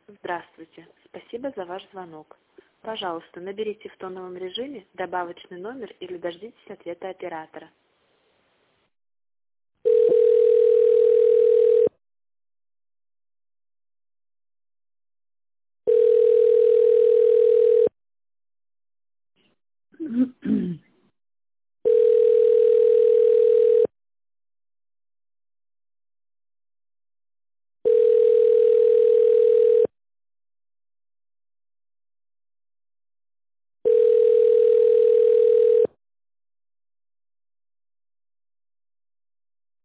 Здравствуйте. Спасибо за ваш звонок. Пожалуйста, наберите в тоновом режиме добавочный номер или дождитесь ответа оператора.